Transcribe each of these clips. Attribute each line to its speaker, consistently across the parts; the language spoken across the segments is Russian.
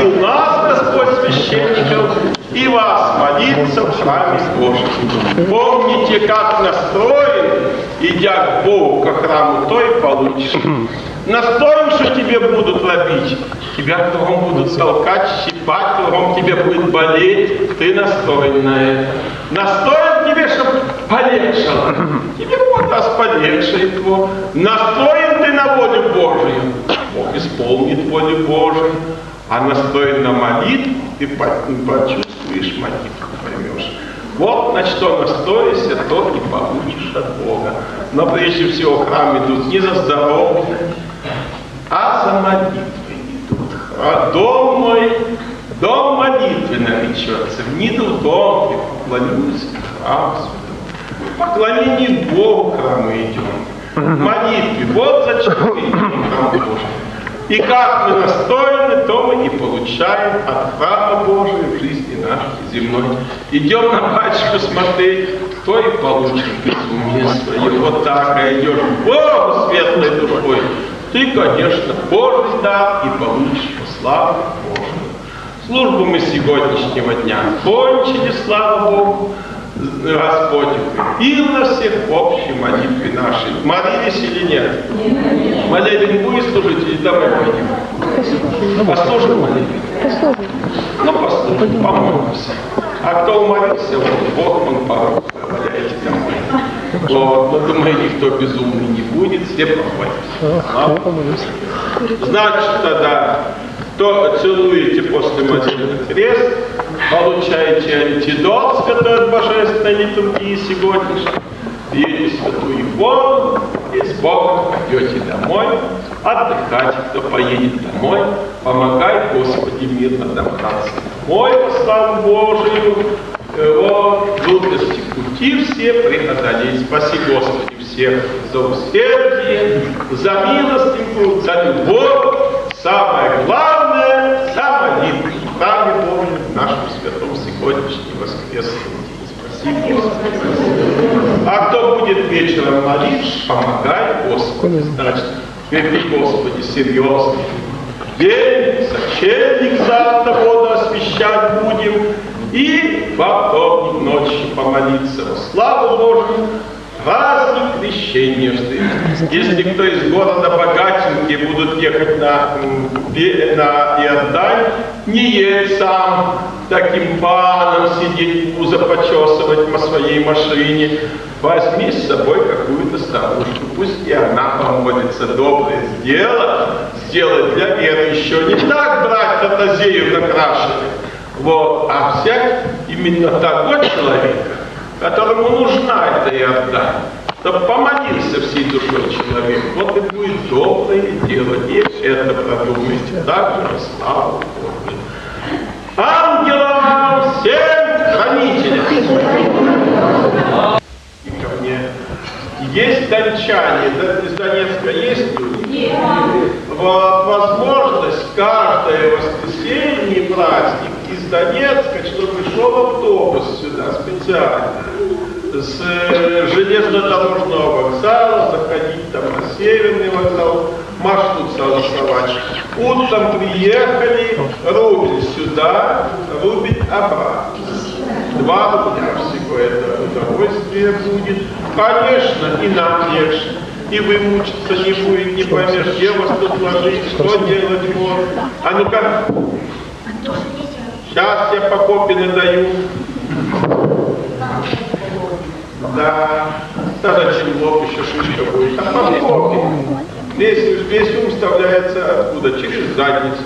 Speaker 1: пригласил нас, Господь, священников, и вас молиться в храме Божьем. Помните, как настроен, идя к Богу, ко храму, то и получишь. Настроен, что тебе будут лобить, тебя кругом будут толкать, щипать, кругом тебе будет болеть, ты настроен на это. Настроен тебе, чтобы полегчало, тебе вот раз полегчает его. Настроен ты на волю Божию, Бог исполнит волю Божию. А настроен на молитву, ты почувствуешь молитву, поймешь. Вот на что настроишься, то и получишь от Бога. Но прежде всего в храм идут не за здоровьем, а за молитвой идут. А дом мой, дом молитвы наречется. Вниду в дом и поклонюсь к храму святому. В поклонении Богу к храму идем. В молитве. Вот зачем мы идем в храм Божий. И как мы настроены, то мы и получаем от храма Божия в жизни нашей земной. Идем на батюшку смотреть, то и получим безумие свое. Вот так, а идешь к Богу светлой душой, ты, конечно, Божий дар и получишь славу Божию. Службу мы сегодняшнего дня кончили, слава Богу. Господь укрепил нас всех в общей молитве нашей. Молились или нет? Молебен будет служить или домой пойдем? Послушаем молебен? Ну, послушаем, помолимся. А кто умолился, вот Бог, он порог, валяйте домой. Вот, но думаю, никто безумный не будет, все помолимся. Значит, тогда, кто целуете после молитвы крест, получаете антидот святой от божественной литургии сегодняшней, пьете святую воду и с Богом пойдете домой, отдыхать, кто поедет домой, помогай, Господи, мирно добраться домой, по славу Божию, вот, трудности пути все преодолеть. Спаси, Господи, всех за усердие, за милостинку, за любовь, самое главное, за молитву. В храме Божьем, в нашем святом сегодняшнем воскресном день. Спасибо, Господи. А кто будет вечером молиться, помогай, Господи. Значит, крепи, Господи, серьезно. День, сочельник завтра воду освящать будем. И во вторник ночью помолиться во славу Божию. Праздник крещения встретить. Если кто из города богатенькие будут ехать на Иордань, не едь сам таким паном сидеть, пузо почесывать по своей машине. Возьми с собой какую-то старушку, пусть и она помолится. Доброе дело сделать для верующего. Не так брать ротозею накрашенных, вот, а взять именно того человека, которому нужна эта Иордань, чтобы помолился всей душой человек. Вот и будет доброе дело. И это продумайте. Также во славу Божию. Ангелам всем хранителям. И ко мне. Есть дончане, из Донецка есть люди? Вот, возможность каждое воскресенье и праздник из Донецка, чтобы шел автобус сюда специально с железнодорожного вокзала, заходить там на Северный вокзал, маршрут согласовать. Утром приехали, рубль сюда, рубль обратно. 2 рубля всего это удовольствие будет. Конечно, и нам легче. И вы мучиться не будет, не поймешь, где вас тут ложить, что делать можно. А ну-ка, сейчас я по Копину даю. Да, тогда чем лоб еще шишка будет. А по Копину. Весь ум вставляется откуда? Через задницу.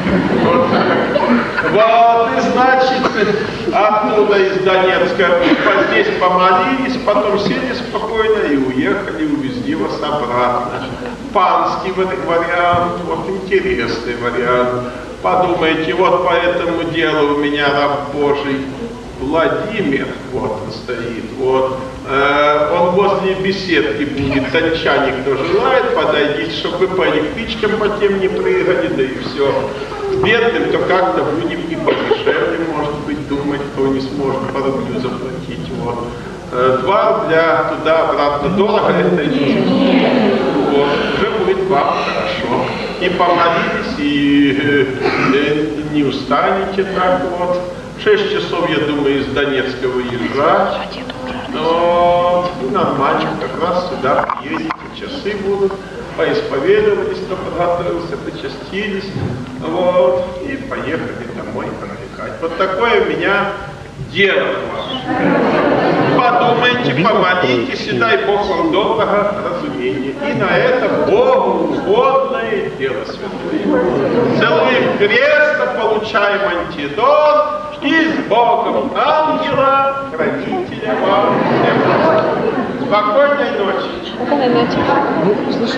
Speaker 1: Вот, и значит, оттуда из Донецка здесь помолились, потом сели спокойно и уехали, увезли вас обратно. Панский вариант, вот интересный вариант. Подумайте, вот по этому делу у меня раб Божий Владимир, вот он стоит, вот, он возле беседки будет, дончане, кто желает, подойдите, чтобы вы по электричкам по тем не прыгали, да и все. Бедным, то как-то будем и подешевле, может быть, думать, кто не сможет по рублю заплатить, вот. 2 рубля туда-обратно дорого, это нет. Вот, уже будет вам хорошо. И помолились, и не устанете так вот. В 6 часов, я думаю, из Донецка выезжать. Но нормально, как раз сюда приедете, часы будут. Поисповедовались, кто подготовился, почастились, вот, и поехали домой отдыхать. Вот такое у меня дело к вам. Подумайте, помолитесь, и дай Бог вам доброго разумения. И на это Богу угодное дело святое. Целуем крест, получаем антидот, и с Богом ангела, хранителя вам всем. Спокойной ночи.
Speaker 2: Спокойной ночи.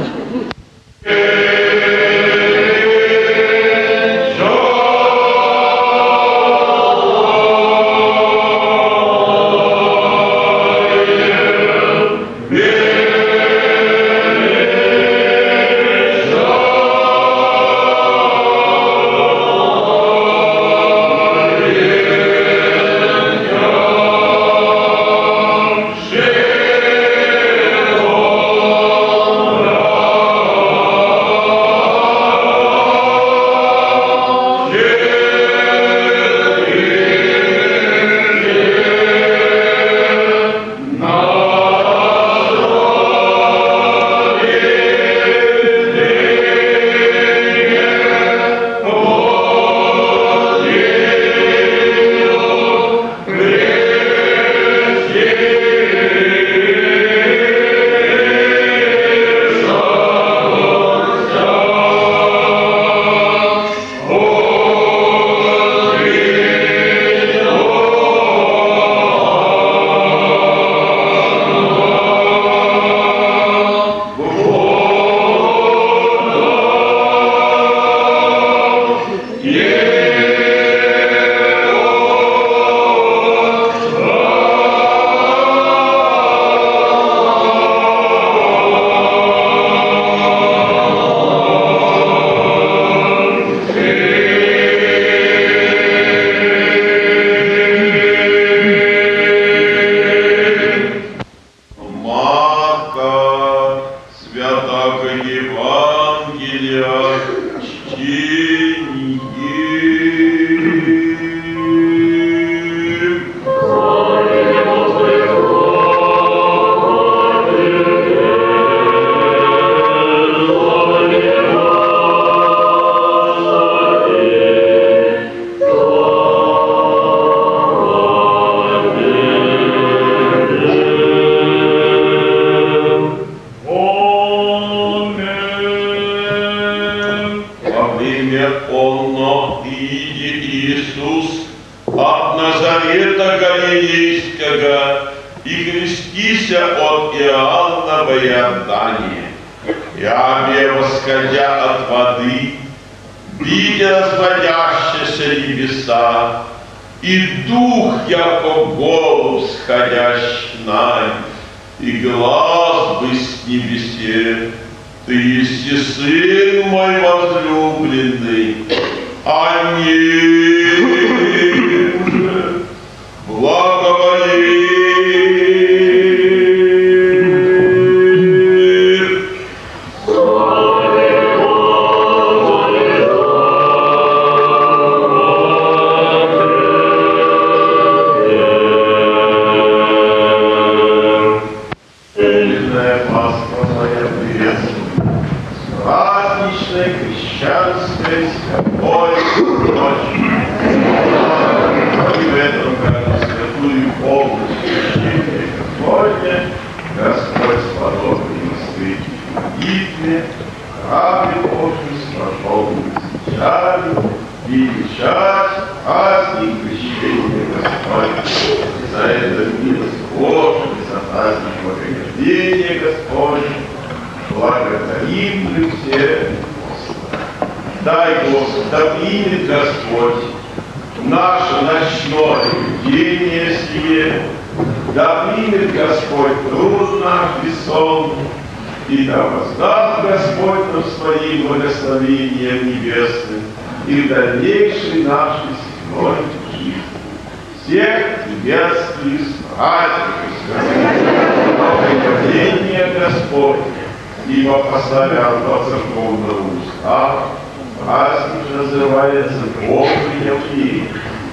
Speaker 1: Праздник называется Бог явление.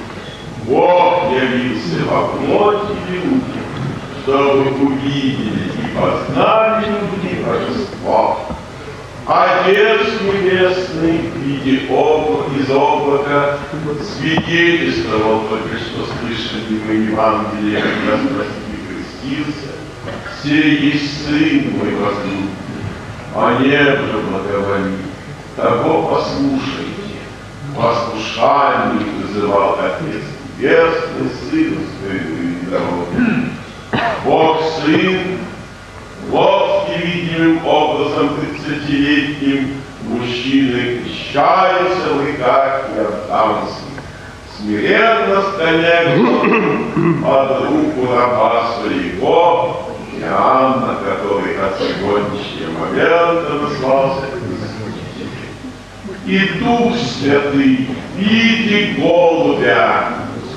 Speaker 1: Бог явился во плоти люди, чтобы увидели и познали люди божества. Отец Небесный в виде из облака свидетельствовал только что слышали мы Евангелие, когда Спаситель крестился: «Сей есть Сын мой возлюбленный». А небо же благоволит: «Того послушайте». Послушание вызывал Отец Небесный Сына Своего и Бог Сын, вот невидимым образом 30-летним мужчиной крещается в реках Иорданских, смиренно склоняя под руку раба своего Иоанна, который от сегодняшнего момента назвался Крестителем. И Дух Святый в виде голубя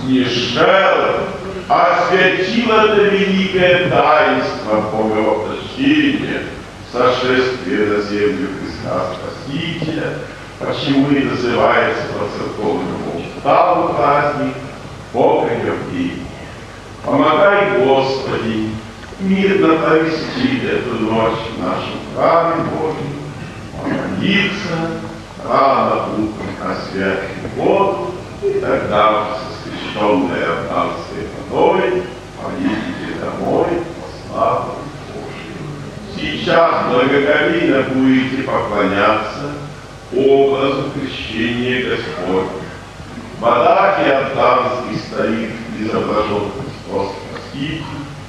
Speaker 1: снишел, осветил это великое таинство Боговоплощения, сошествие на землю Христа Спасителя, почему и называется по церковному уставу праздник Богоявления. Помогай, Господи, мирно провести эту ночь в нашем храме Божьем, помолиться, рано утром освятить воду, и тогда скрещенной Иорданской водой поедете домой по славе Божьей. Сейчас благоговейно будете поклоняться образу крещения Господня. В водах Иорданский стоит изображен Христос Спаситель,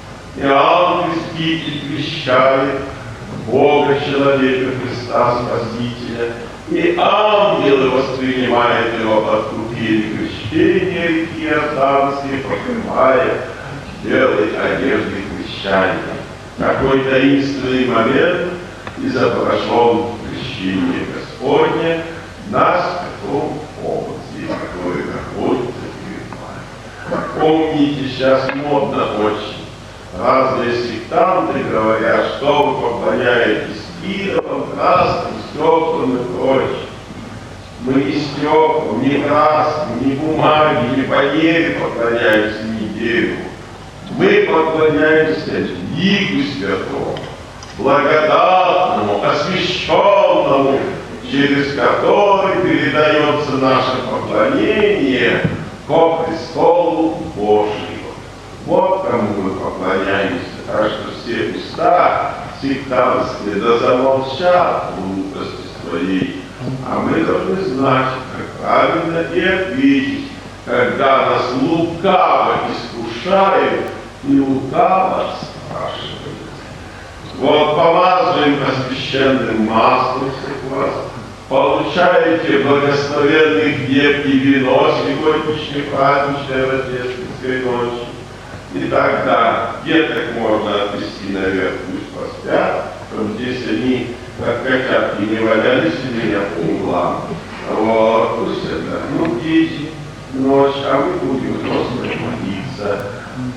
Speaker 1: Иоанн Креститель крещает Бога, человека, Христа Спасителя, и ангелы воспринимают его под купели крещения реки Иорданской, покрывая белой одеждой крещания. Такой таинственный момент изображен в крещении Господне на святом образе, который находится перед вами. Помните, сейчас модно очень. Разные сектанты говорят, что вы поклоняетесь идолам, красным, стеклам и прочим. Мы не стеклам, не краскам, не бумаге, не фанере поклоняемся, не дереву. Мы поклоняемся Лику Святому, благодатному, освященному, через который передается наше поклонение ко престолу Божьему. Вот кому мы поклоняемся, так что все уста сектантские да замолчат в глупости своей. А мы должны знать, как правильно и ответить, когда нас лукаво искушают и лукаво спрашивают. Вот помазываем освященным маслом всех вас, получаете благословенный хлеб и вино сегодняшней праздничной рождественской ночи. И тогда деток можно отвести наверх, пусть поспят, чтобы здесь они, как котятки, не валялись у меня по углам. Вот, пусть отдохнут дети ночь, а мы будем взрослые молиться.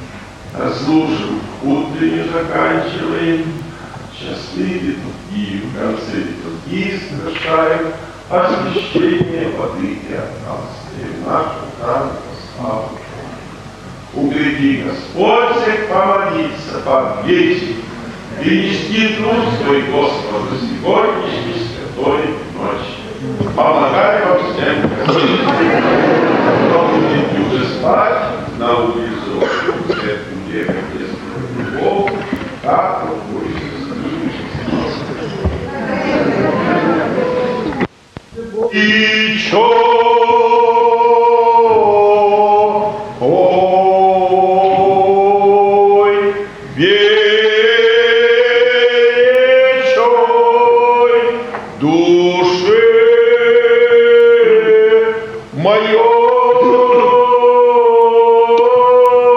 Speaker 1: Служим, утренне заканчиваем, часы литургии, в конце литургии совершаем освящение воды Иорданской в нашем храме по славе. Убереги, Господь, всех помолиться, повесить, перенести труд свой Господу сегодняшней святой ночи. Помогай вам всем, кто будет уже спать на улицу, где есть любовь, как он будет с ним. И чё?
Speaker 3: Мое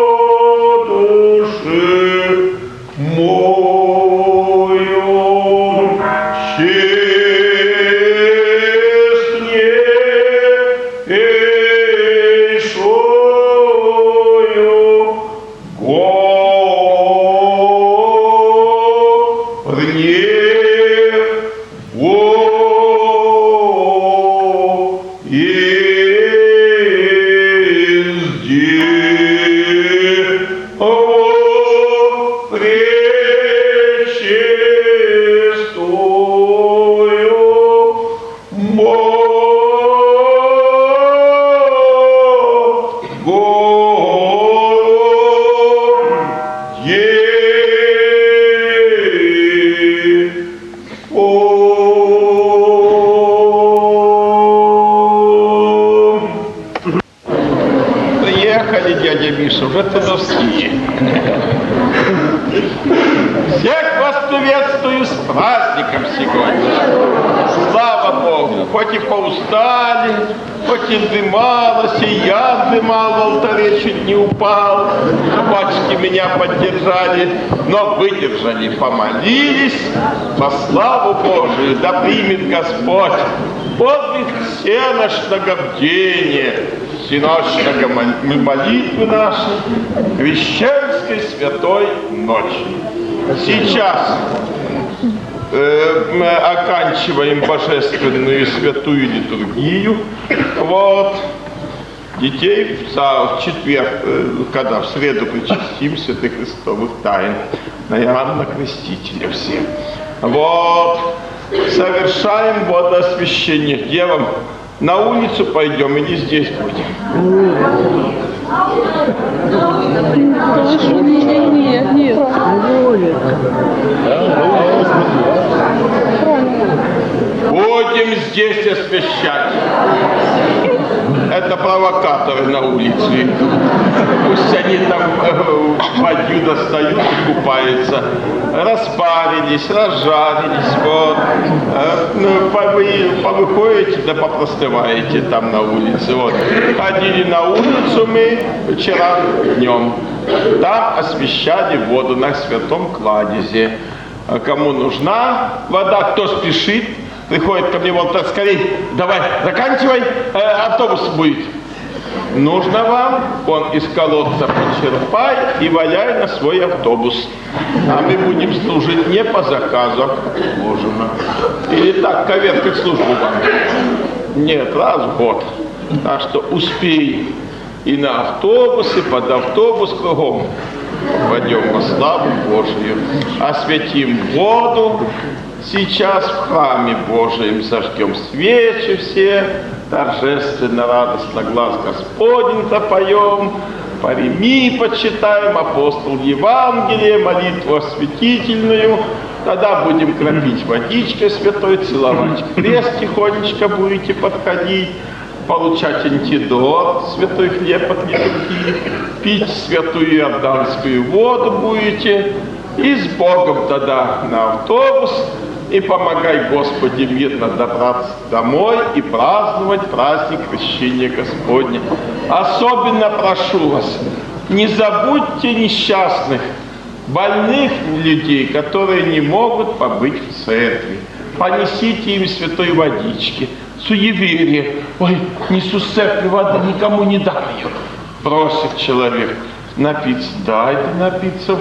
Speaker 1: Приехали, дядя Миша, уже тудовские. Всех вас приветствую с праздником сегодня. Слава Богу, хоть и поустали, хоть и дымалось, и я дымал в алтаре, чуть не упал. Батюшки меня поддержали, но выдержали, помолились. Во славу Божию, да примет Господь подвиг всеночного бдения, всеночного молитвы нашей, крещенской святой ночи. Сейчас мы оканчиваем божественную святую литургию. Вот. Детей в четверг, когда в среду причастим святых Христовых тайн на Иоанна Крестителя все. Вот. Совершаем водоосвящение. Где вам? На улицу пойдем или здесь будем?
Speaker 2: Нет.
Speaker 1: Будем здесь освящать. Это провокаторы на улице идут. Пусть они там воду достают и купаются. Распарились, разжарились, вот. Повыходите, да попростываете там на улице. Вот. Ходили на улицу мы вчера днем. Там освящали воду на святом кладезе. Кому нужна вода, кто спешит, приходит ко мне, вот так, скорее, давай, заканчивай, автобус будет. Нужно вам, он из колодца почерпай и валяй на свой автобус. А мы будем служить не по заказу, а как положено. Или так, коверкать службу вам. Нет, раз в год. Так что успей и на автобус, и под автобус кругом. Пойдем во славу Божию, осветим воду. Сейчас в храме Божьем зажгем свечи все, торжественно, радостно глаз Господень запоем, пареми почитаем, апостол Евангелие, молитву осветительную. Тогда будем кропить водичкой святой, целовать крест тихонечко будете подходить, получать антидот, святой хлеб от литургии, пить святую иорданскую воду будете, и с Богом тогда на автобус, и помогай, Господи, мирно добраться домой и праздновать праздник Крещения Господня. Особенно прошу вас, не забудьте несчастных, больных людей, которые не могут побыть в церкви. Понесите им святой водички. Суеверие. Ой, несу с церкви воды, никому не дам ее. Просит человек напиться. Дайте напиться,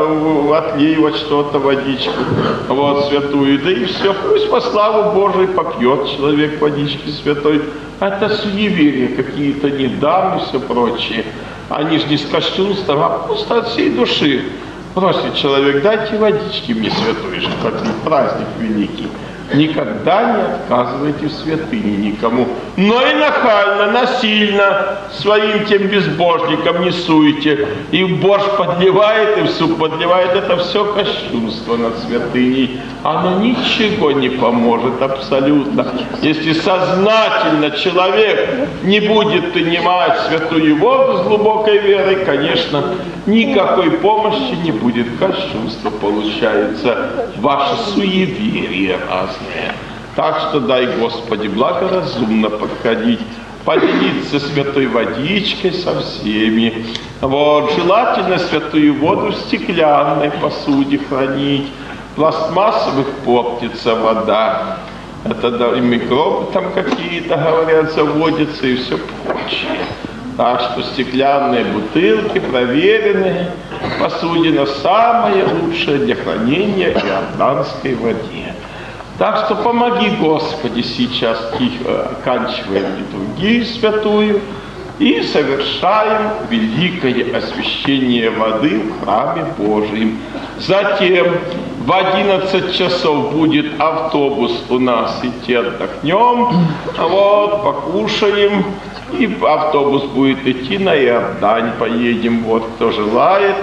Speaker 1: отлей вот что-то, водичку, вот святую, да и все. Пусть по славу Божию попьет человек водички святой. Это суеверия какие-то, не дам и все прочее. Они же не с кощунством, а просто от всей души. Просит человек, дайте водички мне святой, что как праздник великий. Никогда не отказывайте в святыне никому. Но и нахально, насильно своим тем безбожникам не суете. И борщ подливает, и в суп подливает. Это все кощунство над святыней. Оно ничего не поможет абсолютно. Если сознательно человек не будет принимать святую воду с глубокой верой, конечно, никакой помощи не будет. Кощунство получается. Ваше суеверие разное. Так что дай, Господи, благоразумно подходить, поделиться святой водичкой со всеми. Вот, желательно святую воду в стеклянной посуде хранить. Пластмассовых портится вода. Это да, и микробы там какие-то, говорят, заводятся и все прочее. Так что стеклянные бутылки, проверенные, посудина самая лучшая для хранения иорданской воде. Так что помоги, Господи, сейчас тихо оканчиваем литургию святую и совершаем великое освящение воды в храме Божьем. Затем в 11 часов будет автобус у нас, идти отдохнем, вот, покушаем, и автобус будет идти на Иордань, поедем, вот, кто желает.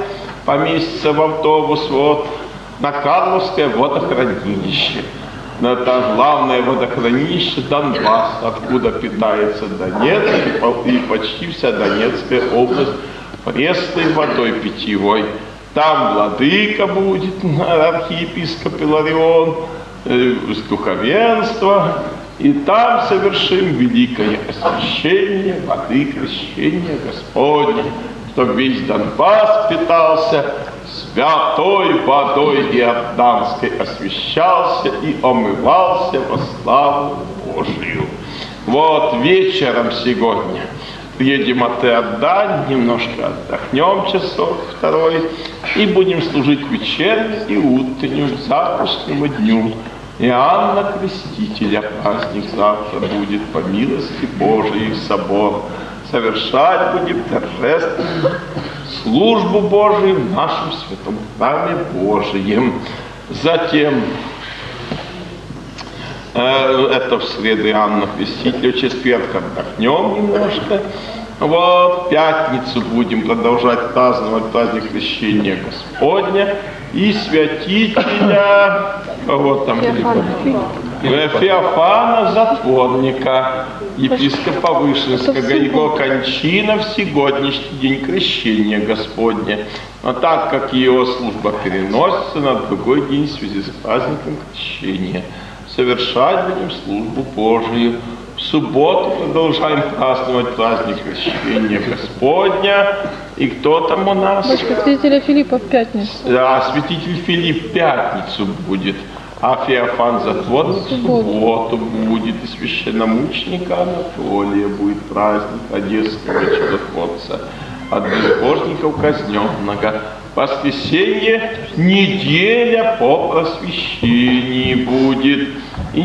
Speaker 1: поместится в автобус вот на Карловское водохранилище. Это главное водохранилище Донбасс, откуда питается Донецк и почти вся Донецкая область пресной водой питьевой. Там владыка будет, архиепископ Иларион, духовенство, и там совершим великое освящение воды крещения Господня, чтобы весь Донбасс питался святой водой иорданской, освящался и омывался во славу Божию. Вот вечером сегодня приедем от Иордании, немножко отдохнем часов второй, и будем служить вечернюю и утреннюю завтрашнему дню. Иоанна Крестителя праздник завтра будет по милости Божией собор. Совершать будем торжественно службу Божию в нашем святом храме Божием. Затем, это в среду Иоанна Крестителя, в четверг отдохнем немножко. Вот, в пятницу будем продолжать праздновать праздник крещения Господня и святителя, вот там, Феофана Затворника, епископа Вышинского, его кончина в сегодняшний день крещения Господня. Но так как его служба переносится на другой день в связи с праздником крещения, совершать будем службу Божию. В субботу продолжаем праздновать праздник крещения Господня. И кто там у нас?
Speaker 2: Святителя Филиппа в пятницу.
Speaker 1: Да, святитель Филипп в пятницу будет. А Феофан Затворник в субботу будет. И священномученика Анатолия будет праздник Одесского чудотворца от безбожников казненного. Воскресенье неделя по просвещении будет. И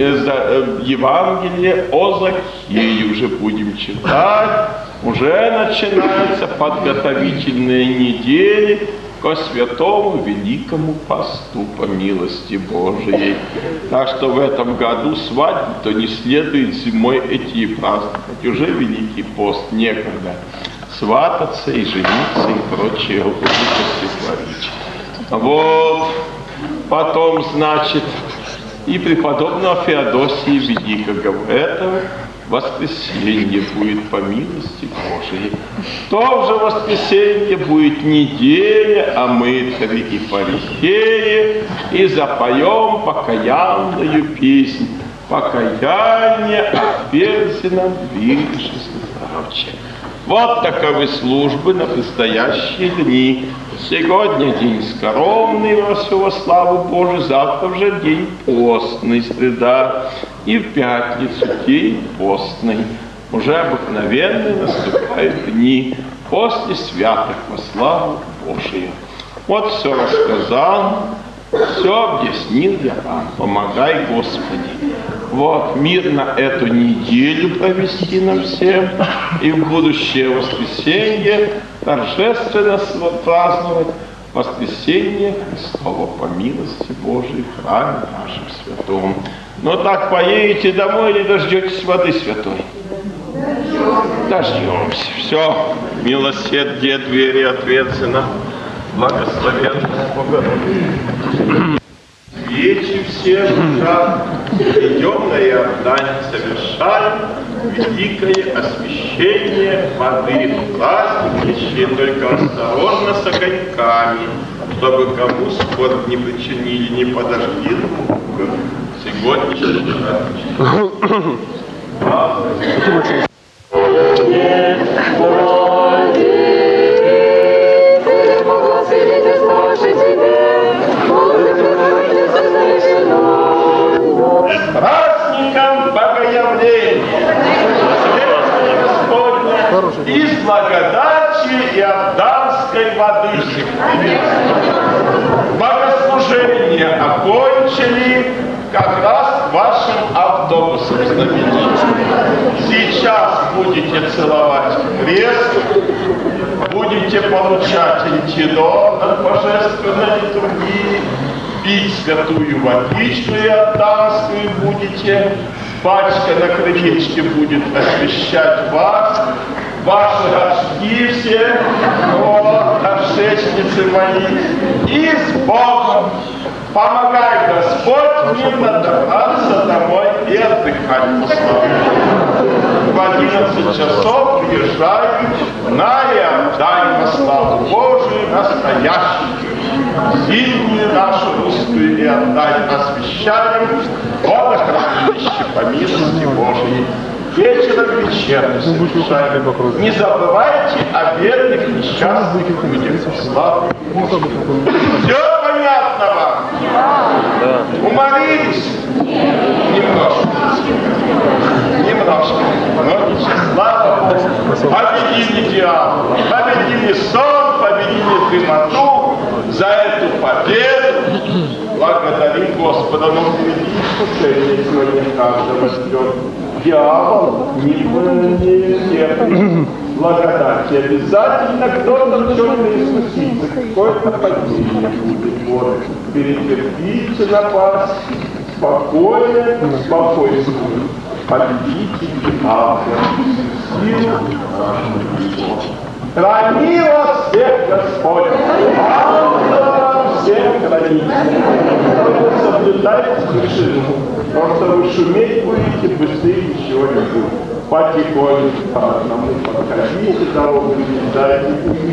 Speaker 1: Евангелие о Закхее уже будем читать. Уже начинаются подготовительные недели ко святому великому посту по милости Божией. Так что в этом году свадьбы-то не следует зимой идти праздновать. Уже Великий пост, некогда свататься и жениться и прочие глупости творить. Вот. Потом, значит, и преподобного Феодосия Великого. Это воскресенье будет по милости Божией. В том же воскресенье будет неделя о мытаре и фарисее, и запоем покаянную песнь. Покаяние отверзи нам движется здравче. Вот таковы службы на предстоящие дни. Сегодня день скоромный во всего славу Божию, завтра уже день постный, среда, и в пятницу день постный. Уже обыкновенные наступают дни после святых во славу Божию. Вот все рассказал, все объяснил я вам. Помогай, Господи. Вот, мирно эту неделю провести нам всем, и в будущее воскресенье торжественно праздновать воскресенье Христово по милости Божией в храме нашем святом. Но так поедете домой или дождетесь воды святой? Дождемся. Все, милосердие двери ответственно, благословенная Богородица. Свечи все лежат, идем на Иордань, совершаем великое освящение воды. Праздник еще только осторожно с огоньками, чтобы кому скорбь не причинили, не подожгли друг друга. Сегодняшний праздник. Праздником Богоявления, Господня, из благодати иорданской воды. Богослужение окончили как раз вашим автобусом знаменитым. Сейчас будете целовать крест, будете получать антидот от божественной литургии, пить святую водичку иорданскую будете, батюшка на крылечке будет освящать вас, ваши рожки все, вот, предшественницы мои, и с Богом. Помогай, Господь, мирно добраться домой и отдыхать по славе. В 11 часов приезжаю на Иордань во славу Божию настоящую. Зимнюю нашу русскую Иордань освящаем водохранилище по милости Божией. Вечером вечером совершаем. Не забывайте о бедных несчастных людях во славу Божию. Все понятно вам? Да. Уморились? Немножко. Немножко. Но ничего, слава Богу. Победили дьявола, победили сон, победили дремоту. За эту победу благодарим Господа. Но впереди искушение сегодня каждого ждет. Дьявол не терпит благодати. Обязательно кто-то в чем-то искусится, какое-то падение будет. Вот. Перетерпите напасть, спокойно, спокойствие. Победите дьявола. Силу нашу. Храни вас всех Господь. Ангелов всех хранит. Соблюдайте тишину. Потому что вы шуметь будете, быстрее ничего не будет. Потихоньку по одному подходите, дорогу не дайте,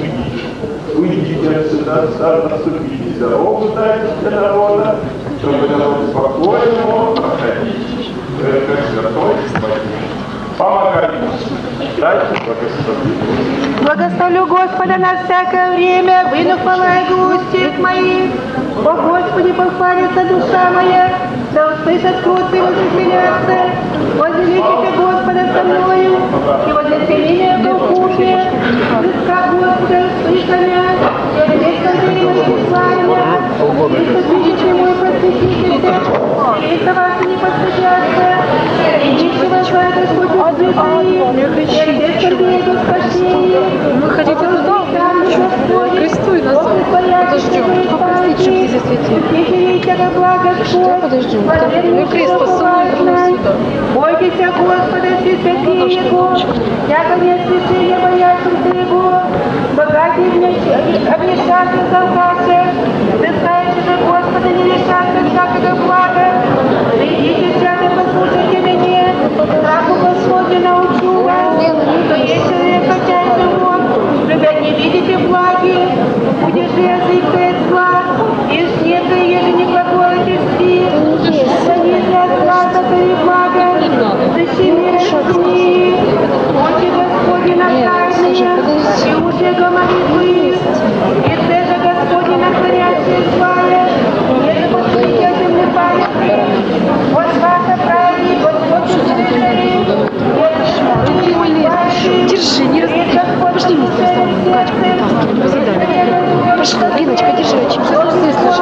Speaker 1: уйдите отсюда, наступите дорогу, дайте для народа, чтобы народ спокойно мог проходить к святой Господине. Помогайте. Дайте благословение.
Speaker 3: Благословлю Господа на всякое время, вынув полайгу устьев моих. О Господи, похвалится душа моя, да услышат круты возлюбляться. Возвеличите Господа со мною, и возвеличение в Богухе. Христа Господа слышали, и здесь возлюбили славия. Христос величие мой просветитель, Христа ваши не подступятся. И ничего своего Господь устроит, и здесь скорбеет о спасении.
Speaker 2: Вы хотите туда? Кресту и назад. Подождем. Попросить, чтобы здесь осветили. Подождем. Мы крест посылаем сюда.
Speaker 3: Бойтесь Господа, все святые Его, яко нет святые боятся Его, богатые обнесятся завкаться, взыскающие же Господа не лишатся всякого блага. Придите, свято, послушайте меня, страху Господня научу вас, что есть человек, хотя и живот, любя не видите благи, удержи язык от зла, и снега, ежели не глаголите спи, это не для зла, и благо, защи мир сни, очи Господи наказания, и уши его молитвы, и цежа Господи на царящей славе, если подходите земли памяти, вот ваша праведник, Господь слышали,
Speaker 2: Держи, не разбегай. Пошли вместе со мной. Катьку вытаскивали, позидали. Пошли, Линочка, держи, очень слышишь.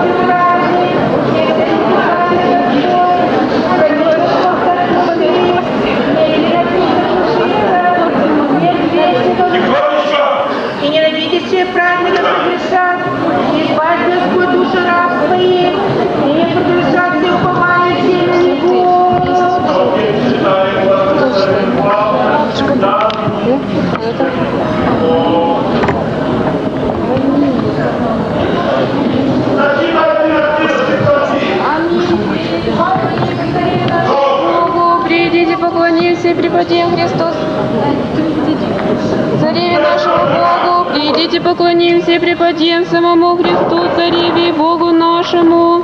Speaker 3: И ненавидящие праздника прегрешат, и спать Господь душу раб своих, и не прогрешат все упование на Него.
Speaker 2: Богу, придите, поклонимся и преподем Христос. Цареве нашему Богу, придите, поклонимся и преподем самому Христу, Цареве и Богу нашему.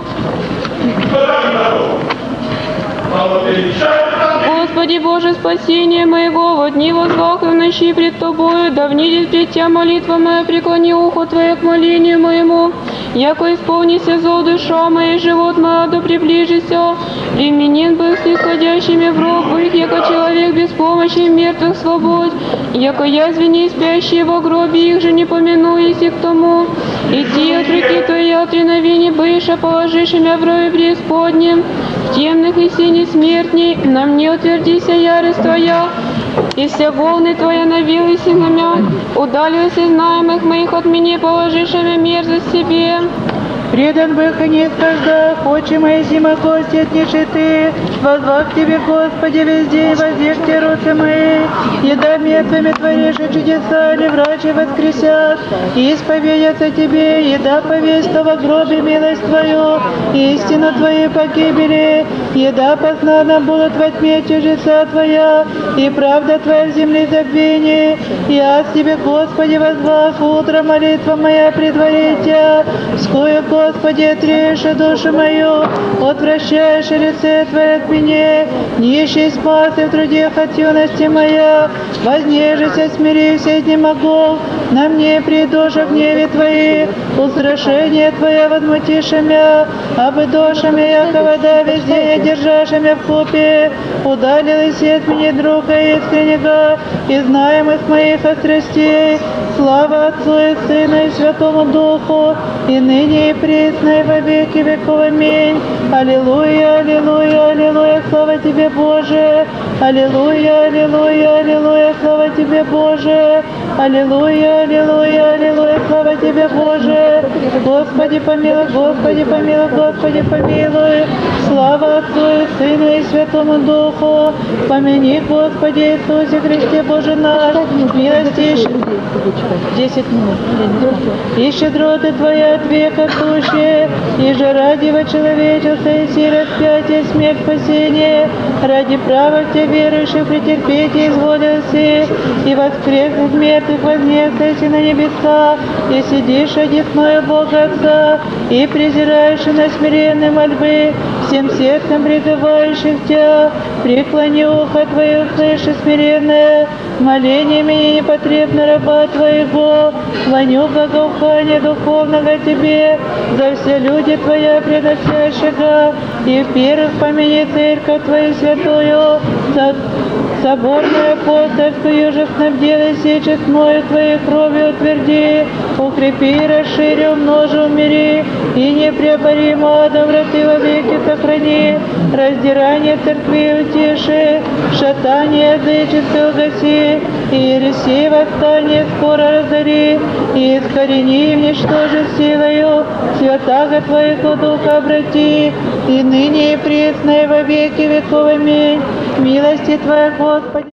Speaker 2: Господи Боже, спасение моего, во дни возвах и в ночи пред Тобою, да внидит пред Тя молитва моя, преклони ухо Твое к молению моему. Яко исполнися зол душа моя, живот моя, да приближися. Применен был с нисходящими в рог их, яко человек без помощи мертвых свободь. Яко язвени спящие во гробе, их же не помянуясь к тому. Иди от руки Твоей отреновени быша, положишь имя в рое преисподнем. В темных и синих смертней на мне утвердися ярость Твоя, и все волны Твоя навились и намя, удалилась из знаемых моих от меня, положишь имя мерзость себе.
Speaker 3: предан бых и не скаждах, очи мои зима кости отниши ты, возвах тебе, Господи, везде, и воздешьте руцы мои, еда мертвыми творишь и чудеса, ли врачи воскресят, и исповедятся тебе, еда повеста во гробе милость Твою, истину Твою погибели, еда познана будут во тьме чужеца Твоя, и правда Твоя в земле забвение. Я с Тебе, Господи, возвах, утро молитва моя предварит Тебя, вскую, Господи, отрежь душу мою, отвращаешь лице Твое от меня, нищий спас и в трудах от юности моя, вознежися, смирися, не могу, на мне придешь в гневе Твои, устрашение Твое возмутишь мя, абы душа моя, вода везде, держашь мя в купе, удалилась от меня друга искреннего, и знаемых моих страстей, слава Отцу и Сыну и Святому Духу, и ныне и присно, и во веки веков. Аминь. Аллилуйя, аллилуйя, аллилуйя, слава Тебе, Боже. Аллилуйя, аллилуйя, аллилуйя, слава Тебе, Боже. Аллилуйя, аллилуйя, аллилуйя, слава Тебе, Боже. Господи помилуй, Господи помилуй, Господи помилуй. Слава Отцу и Сыну и Святому Духу. Помяни, Господи Иисусе Христе, Боже наш, милости 10 минут. И щедроты Твоя от века сущие, и же ради человечества и си распятие, смерть, спасение, ради права Тебя верующих претерпеть и изволился, и воскреснуть мертвых вознесся на небеса, и сидишь одесную Бога Отца, и презираешь на смиренные мольбы, всем сердцем призывающих Тебя, преклони ухо Твое, слыши смиренное, моление мне непотребно раба Твоего, клоню благоухание духовного Тебе, за все люди Твоя предносящего, и в первых помяни церковь Твою святую, соборную апостольскую же снабдила сей честною Твоей кровью утверди, укрепи, расшири, умножи, умири, и непреоборимо адом враты во веки сохрани, раздирание церкви утеши, шатание язычества угаси, и ересей восстание скоро разори, и искорени, уничтожи силою, святаго Твоего Духа обрати, и ныне и пресно, и во веки веков. Аминь. Милости Твоя, Господи.